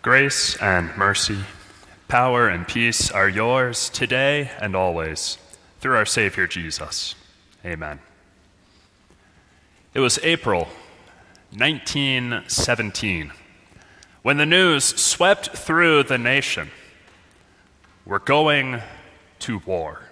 Grace and mercy, power and peace are yours today and always, through our Savior Jesus. Amen. It was April 1917 when the news swept through the nation. We're going to war.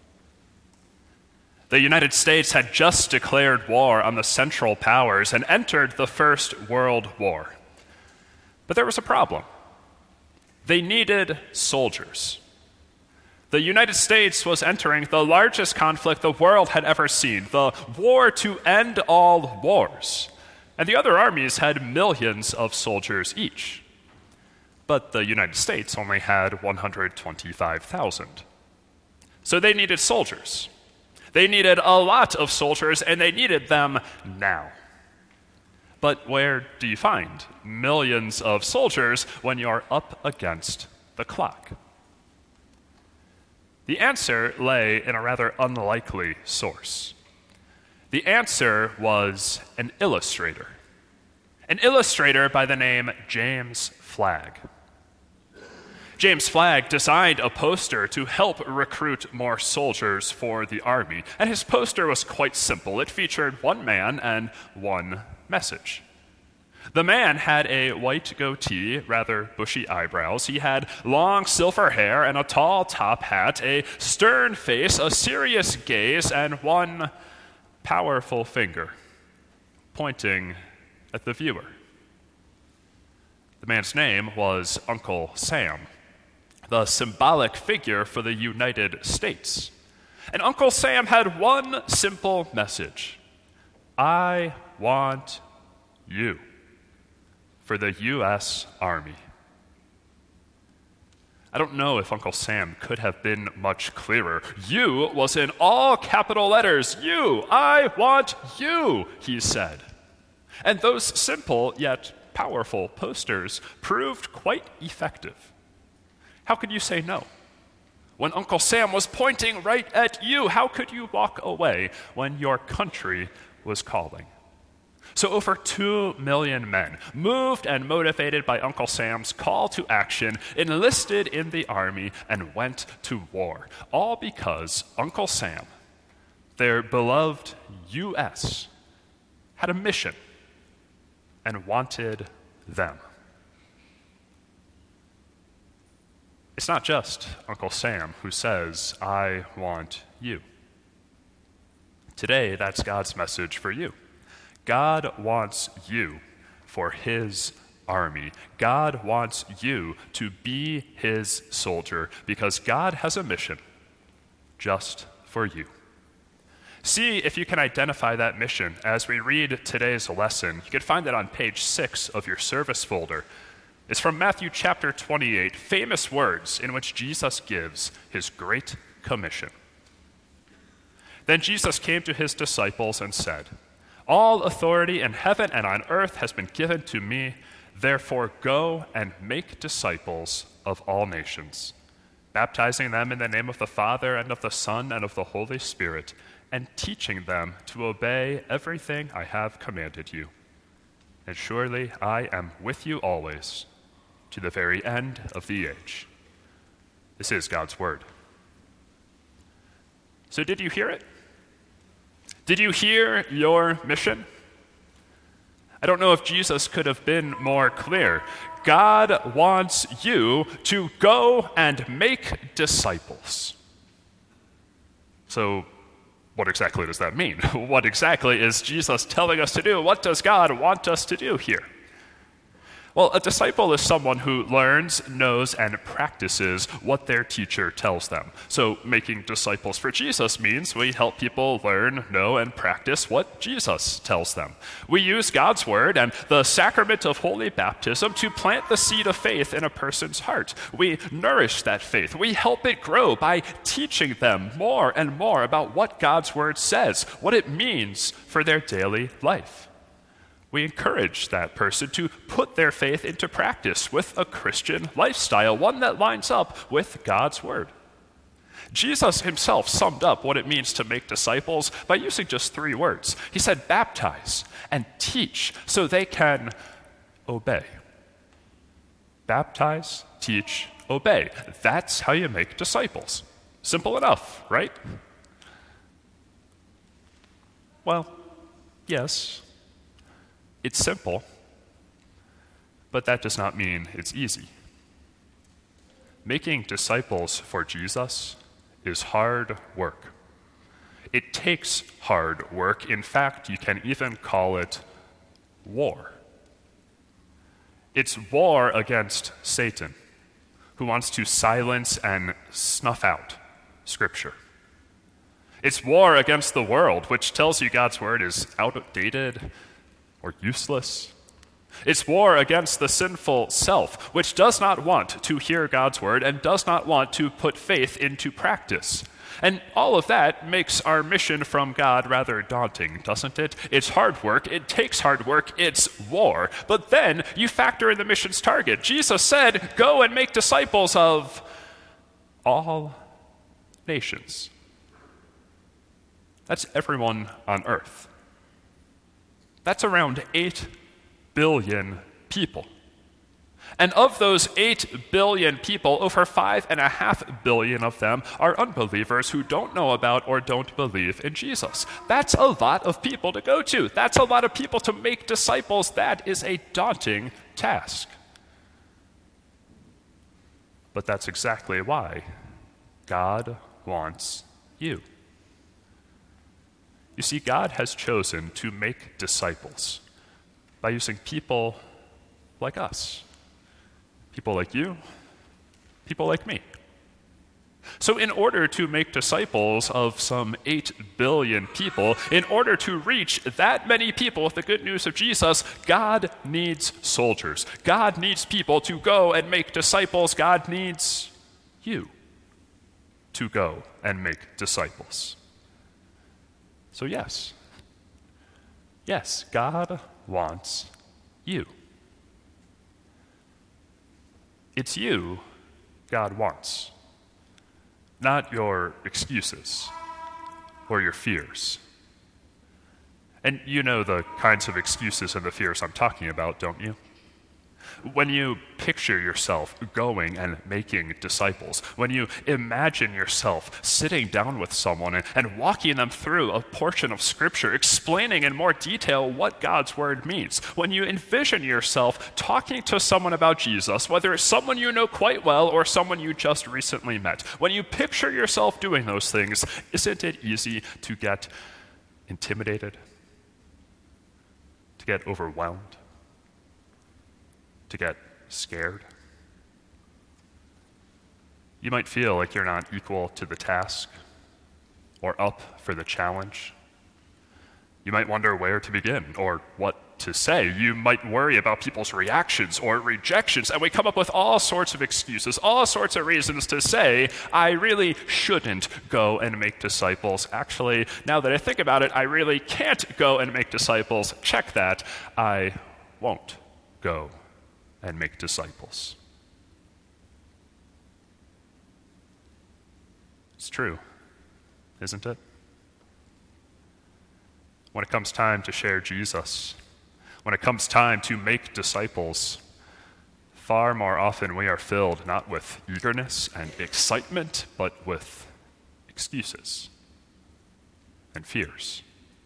The United States had just declared war on the Central Powers and entered the First World War. But there was a problem. They needed soldiers. The United States was entering the largest conflict the world had ever seen, the war to end all wars. And the other armies had millions of soldiers each. But the United States only had 125,000. So they needed soldiers. They needed a lot of soldiers, and they needed them now. But where do you find millions of soldiers when you're up against the clock? The answer lay in a rather unlikely source. The answer was an illustrator by the name James Flagg. James Flagg designed a poster to help recruit more soldiers for the army, and his poster was quite simple. It featured one man and one message. The man had a white goatee, rather bushy eyebrows. He had long silver hair and a tall top hat, a stern face, a serious gaze, and one powerful finger pointing at the viewer. The man's name was Uncle Sam, the symbolic figure for the United States. And Uncle Sam had one simple message: I want you, for the U.S. Army. I don't know if Uncle Sam could have been much clearer. You was in all capital letters. You, I want you, he said. And those simple yet powerful posters proved quite effective. How could you say no? When Uncle Sam was pointing right at you, how could you walk away when your country was calling? So over 2 million men, moved and motivated by Uncle Sam's call to action, enlisted in the army and went to war, all because Uncle Sam, their beloved U.S., had a mission and wanted them. It's not just Uncle Sam who says, I want you. Today, that's God's message for you. God wants you for his army. God wants you to be his soldier because God has a mission just for you. See if you can identify that mission as we read today's lesson. You can find it on page 6 of your service folder. It's from Matthew chapter 28, famous words in which Jesus gives his great commission. Then Jesus came to his disciples and said, all authority in heaven and on earth has been given to me. Therefore, go and make disciples of all nations, baptizing them in the name of the Father and of the Son and of the Holy Spirit, and teaching them to obey everything I have commanded you. And surely I am with you always, to the very end of the age. This is God's word. So did you hear it? Did you hear your mission? I don't know if Jesus could have been more clear. God wants you to go and make disciples. So, what exactly does that mean? What exactly is Jesus telling us to do? What does God want us to do here? Well, a disciple is someone who learns, knows, and practices what their teacher tells them. So making disciples for Jesus means we help people learn, know, and practice what Jesus tells them. We use God's word and the sacrament of holy baptism to plant the seed of faith in a person's heart. We nourish that faith. We help it grow by teaching them more and more about what God's word says, what it means for their daily life. We encourage that person to put their faith into practice with a Christian lifestyle, one that lines up with God's word. Jesus himself summed up what it means to make disciples by using just 3 words. He said, baptize and teach so they can obey. Baptize, teach, obey. That's how you make disciples. Simple enough, right? Well, yes, it's simple, but that does not mean it's easy. Making disciples for Jesus is hard work. It takes hard work. In fact, you can even call it war. It's war against Satan, who wants to silence and snuff out Scripture. It's war against the world, which tells you God's word is outdated or useless. It's war against the sinful self, which does not want to hear God's word and does not want to put faith into practice. And all of that makes our mission from God rather daunting, doesn't it? It's hard work, it takes hard work, it's war. But then you factor in the mission's target. Jesus said, go and make disciples of all nations. That's everyone on earth. That's around 8 billion people. And of those 8 billion people, over 5.5 billion of them are unbelievers who don't know about or don't believe in Jesus. That's a lot of people to go to. That's a lot of people to make disciples. That is a daunting task. But that's exactly why God wants you. You see, God has chosen to make disciples by using people like us. People like you, people like me. So in order to make disciples of some 8 billion people, in order to reach that many people with the good news of Jesus, God needs soldiers. God needs people to go and make disciples. God needs you to go and make disciples. So yes, God wants you. It's you God wants, not your excuses or your fears. And you know the kinds of excuses and the fears I'm talking about, don't you? When you picture yourself going and making disciples, when you imagine yourself sitting down with someone and walking them through a portion of Scripture, explaining in more detail what God's Word means, when you envision yourself talking to someone about Jesus, whether it's someone you know quite well or someone you just recently met, when you picture yourself doing those things, isn't it easy to get intimidated, to get overwhelmed? To get scared? You might feel like you're not equal to the task or up for the challenge. You might wonder where to begin or what to say. You might worry about people's reactions or rejections, and we come up with all sorts of excuses, all sorts of reasons to say, I really shouldn't go and make disciples. Actually, now that I think about it, I really can't go and make disciples. Check that. I won't go and make disciples. It's true, isn't it? When it comes time to share Jesus, when it comes time to make disciples, far more often we are filled not with eagerness and excitement, but with excuses and fears.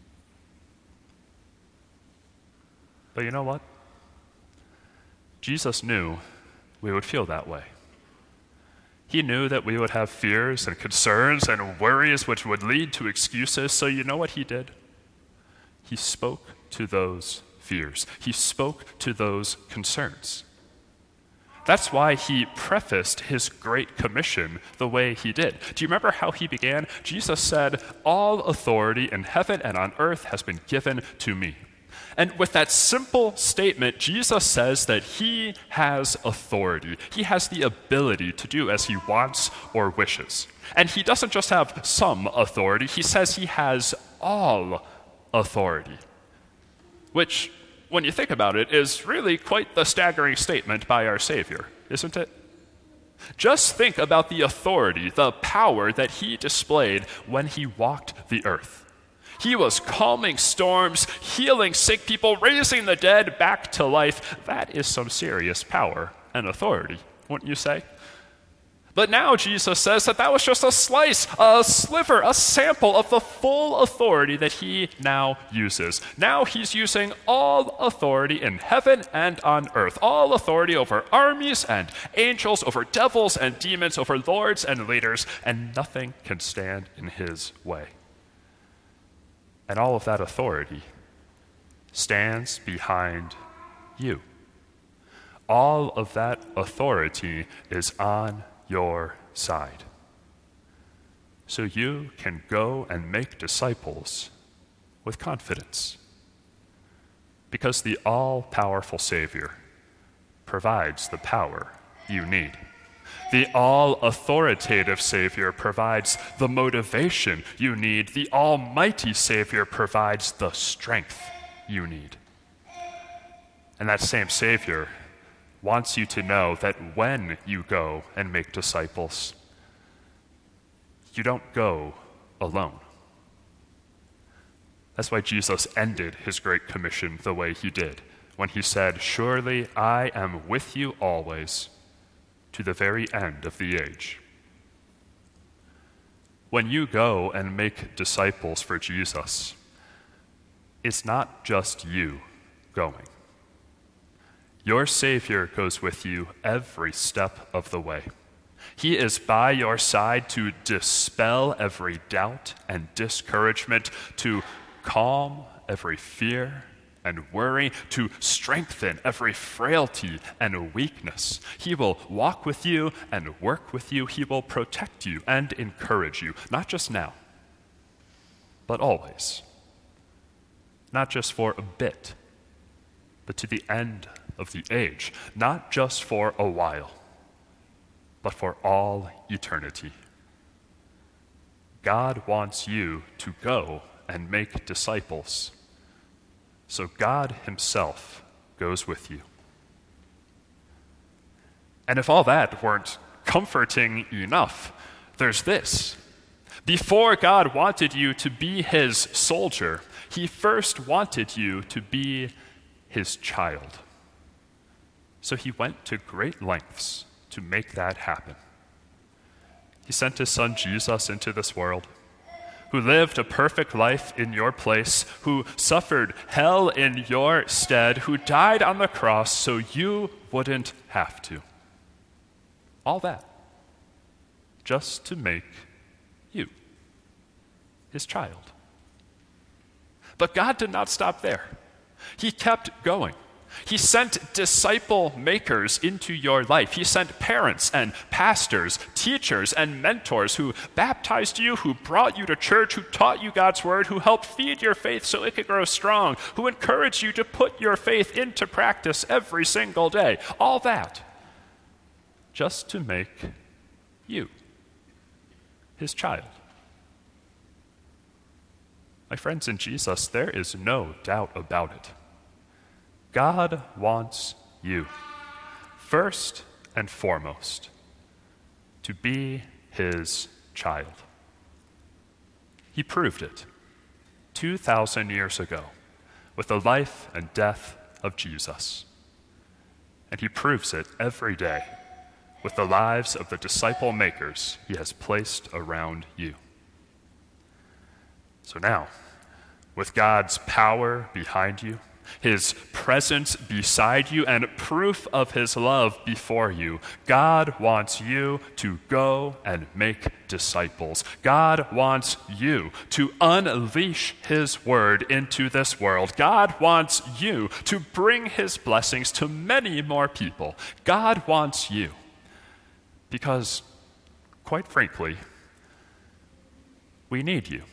But you know what? Jesus knew we would feel that way. He knew that we would have fears and concerns and worries which would lead to excuses, so you know what he did? He spoke to those fears. He spoke to those concerns. That's why he prefaced his Great Commission the way he did. Do you remember how he began? Jesus said, all authority in heaven and on earth has been given to me. And with that simple statement, Jesus says that he has authority. He has the ability to do as he wants or wishes. And he doesn't just have some authority, he says he has all authority. Which, when you think about it, is really quite the staggering statement by our Savior, isn't it? Just think about the authority, the power that he displayed when he walked the earth. He was calming storms, healing sick people, raising the dead back to life. That is some serious power and authority, wouldn't you say? But now Jesus says that was just a slice, a sliver, a sample of the full authority that he now uses. Now he's using all authority in heaven and on earth, all authority over armies and angels, over devils and demons, over lords and leaders, and nothing can stand in his way. And all of that authority stands behind you. All of that authority is on your side. So you can go and make disciples with confidence. Because the all-powerful Savior provides the power you need. The all-authoritative Savior provides the motivation you need. The almighty Savior provides the strength you need. And that same Savior wants you to know that when you go and make disciples, you don't go alone. That's why Jesus ended his Great Commission the way he did, when he said, "Surely I am with you always, to the very end of the age." When you go and make disciples for Jesus, it's not just you going. Your Savior goes with you every step of the way. He is by your side to dispel every doubt and discouragement, to calm every fear and worry, to strengthen every frailty and weakness. He will walk with you and work with you. He will protect you and encourage you, not just now, but always. Not just for a bit, but to the end of the age. Not just for a while, but for all eternity. God wants you to go and make disciples. So God himself goes with you. And if all that weren't comforting enough, there's this. Before God wanted you to be his soldier, he first wanted you to be his child. So he went to great lengths to make that happen. He sent his son Jesus into this world, who lived a perfect life in your place, who suffered hell in your stead, who died on the cross so you wouldn't have to. All that just to make you his child. But God did not stop there. He kept going. He sent disciple makers into your life. He sent parents and pastors, teachers and mentors who baptized you, who brought you to church, who taught you God's word, who helped feed your faith so it could grow strong, who encouraged you to put your faith into practice every single day. All that just to make you his child. My friends in Jesus, there is no doubt about it. God wants you, first and foremost, to be his child. He proved it 2,000 years ago with the life and death of Jesus. And he proves it every day with the lives of the disciple makers he has placed around you. So now, with God's power behind you, his presence beside you, and proof of his love before you, God wants you to go and make disciples. God wants you to unleash his word into this world. God wants you to bring his blessings to many more people. God wants you because, quite frankly, we need you.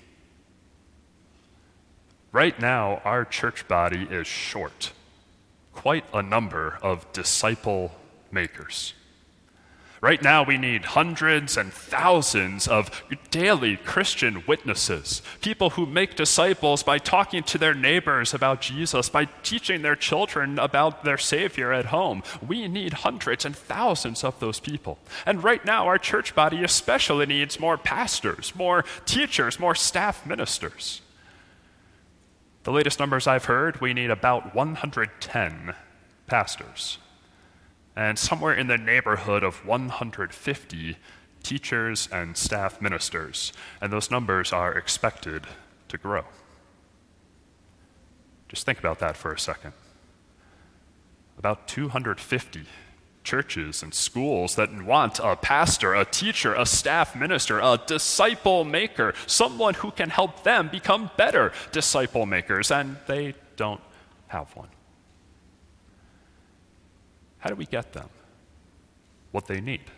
Right now, our church body is short quite a number of disciple makers. Right now, we need hundreds and thousands of daily Christian witnesses, people who make disciples by talking to their neighbors about Jesus, by teaching their children about their Savior at home. We need hundreds and thousands of those people. And right now, our church body especially needs more pastors, more teachers, more staff ministers. The latest numbers I've heard, we need about 110 pastors, and somewhere in the neighborhood of 150 teachers and staff ministers, and those numbers are expected to grow. Just think about that for a second. About 250 churches and schools that want a pastor, a teacher, a staff minister, a disciple maker, someone who can help them become better disciple makers, and they don't have one. How do we get them what they need?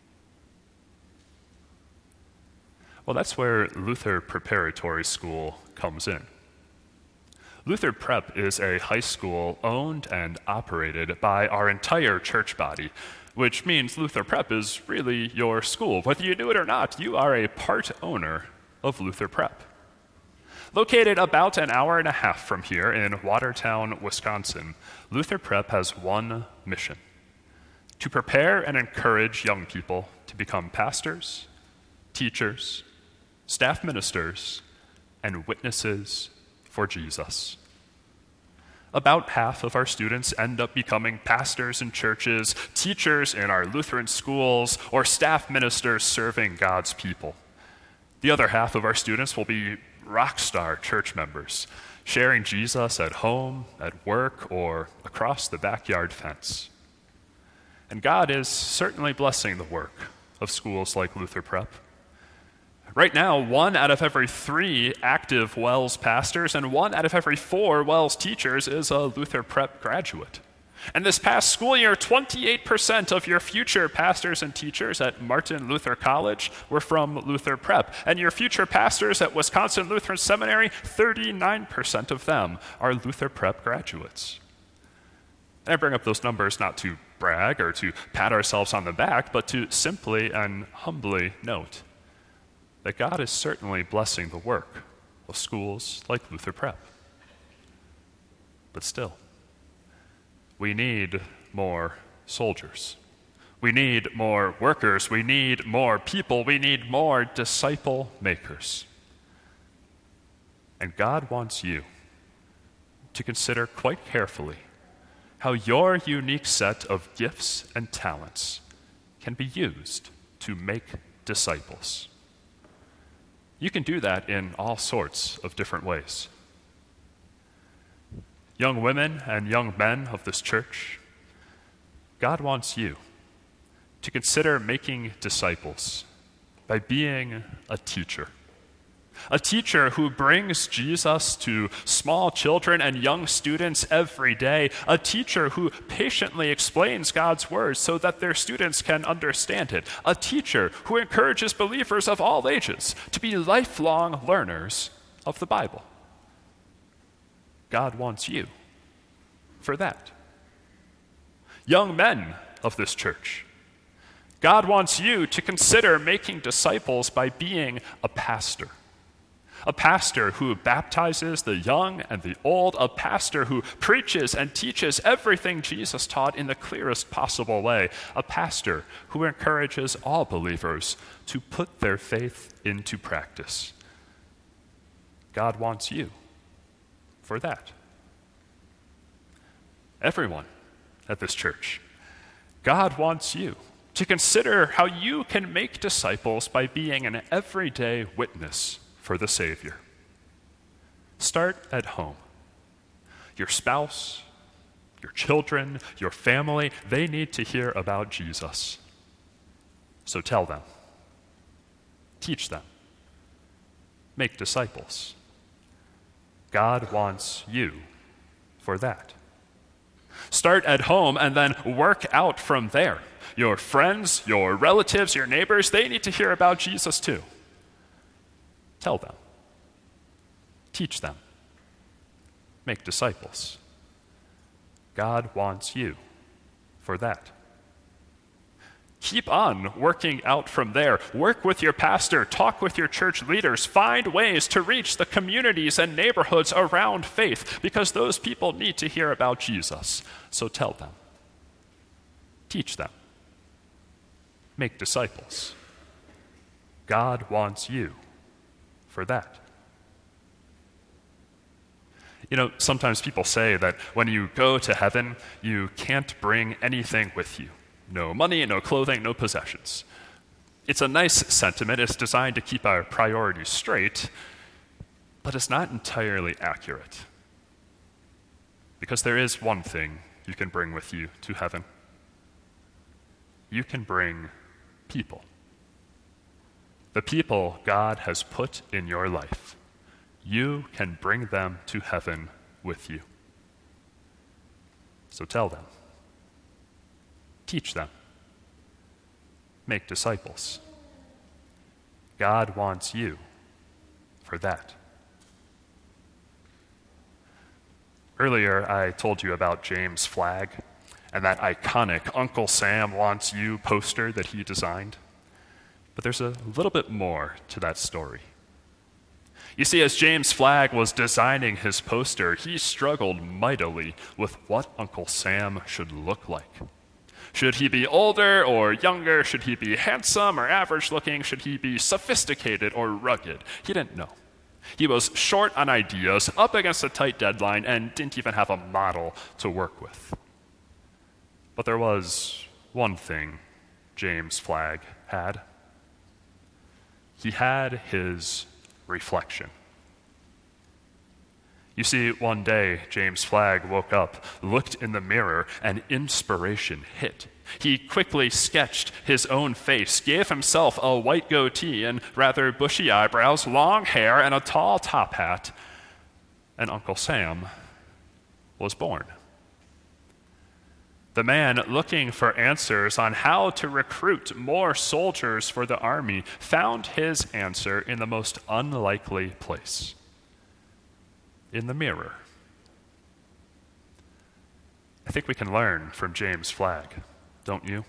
Well, that's where Luther Preparatory School comes in. Luther Prep is a high school owned and operated by our entire church body, which means Luther Prep is really your school. Whether you knew it or not, you are a part owner of Luther Prep. Located about an hour and a half from here in Watertown, Wisconsin, Luther Prep has one mission: to prepare and encourage young people to become pastors, teachers, staff ministers, and witnesses for Jesus. About half of our students end up becoming pastors in churches, teachers in our Lutheran schools, or staff ministers serving God's people. The other half of our students will be rock star church members, sharing Jesus at home, at work, or across the backyard fence. And God is certainly blessing the work of schools like Luther Prep. Right now, 1 out of every 3 active WELS pastors and 1 out of every 4 WELS teachers is a Luther Prep graduate. And this past school year, 28% of your future pastors and teachers at Martin Luther College were from Luther Prep. And your future pastors at Wisconsin Lutheran Seminary, 39% of them are Luther Prep graduates. And I bring up those numbers not to brag or to pat ourselves on the back, but to simply and humbly note that God is certainly blessing the work of schools like Luther Prep. But still, we need more soldiers. We need more workers. We need more people. We need more disciple makers. And God wants you to consider quite carefully how your unique set of gifts and talents can be used to make disciples. You can do that in all sorts of different ways. Young women and young men of this church, God wants you to consider making disciples by being a teacher. A teacher who brings Jesus to small children and young students every day. A teacher who patiently explains God's word so that their students can understand it. A teacher who encourages believers of all ages to be lifelong learners of the Bible. God wants you for that. Young men of this church, God wants you to consider making disciples by being a pastor. A pastor who baptizes the young and the old, a pastor who preaches and teaches everything Jesus taught in the clearest possible way, a pastor who encourages all believers to put their faith into practice. God wants you for that. Everyone at this church, God wants you to consider how you can make disciples by being an everyday witness for the Savior. Start at home. Your spouse, your children, your family, they need to hear about Jesus. So tell them. Teach them. Make disciples. God wants you for that. Start at home and then work out from there. Your friends, your relatives, your neighbors, they need to hear about Jesus too. Tell them. Teach them. Make disciples. God wants you for that. Keep on working out from there. Work with your pastor. Talk with your church leaders. Find ways to reach the communities and neighborhoods around faith because those people need to hear about Jesus. So tell them. Teach them. Make disciples. God wants you for that. Sometimes people say that when you go to heaven, you can't bring anything with you. No money, no clothing, no possessions. It's a nice sentiment. It's designed to keep our priorities straight, but it's not entirely accurate. Because there is one thing you can bring with you to heaven. You can bring people. The people God has put in your life. You can bring them to heaven with you. So tell them. Teach them. Make disciples. God wants you for that. Earlier, I told you about James Flagg and that iconic Uncle Sam Wants You poster that he designed. But there's a little bit more to that story. You see, as James Flagg was designing his poster, he struggled mightily with what Uncle Sam should look like. Should he be older or younger? Should he be handsome or average looking? Should he be sophisticated or rugged? He didn't know. He was short on ideas, up against a tight deadline, and didn't even have a model to work with. But there was one thing James Flagg had. He had his reflection. You see, one day, James Flagg woke up, looked in the mirror, and inspiration hit. He quickly sketched his own face, gave himself a white goatee and rather bushy eyebrows, long hair, and a tall top hat, and Uncle Sam was born. The man looking for answers on how to recruit more soldiers for the army found his answer in the most unlikely place, in the mirror. I think we can learn from James Flagg, don't you?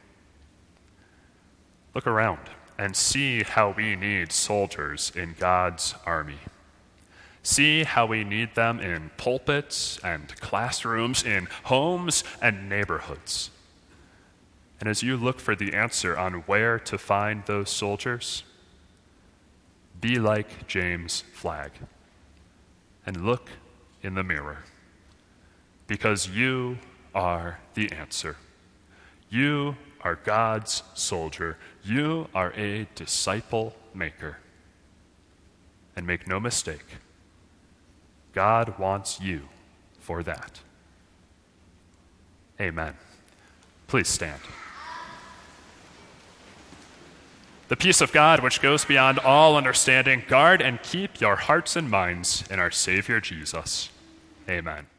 Look around and see how we need soldiers in God's army. See how we need them in pulpits and classrooms, in homes and neighborhoods. And as you look for the answer on where to find those soldiers, be like James Flagg and look in the mirror, because you are the answer. You are God's soldier. You are a disciple maker. And make no mistake, God wants you for that. Amen. Please stand. The peace of God, which goes beyond all understanding, guard and keep your hearts and minds in our Savior Jesus. Amen.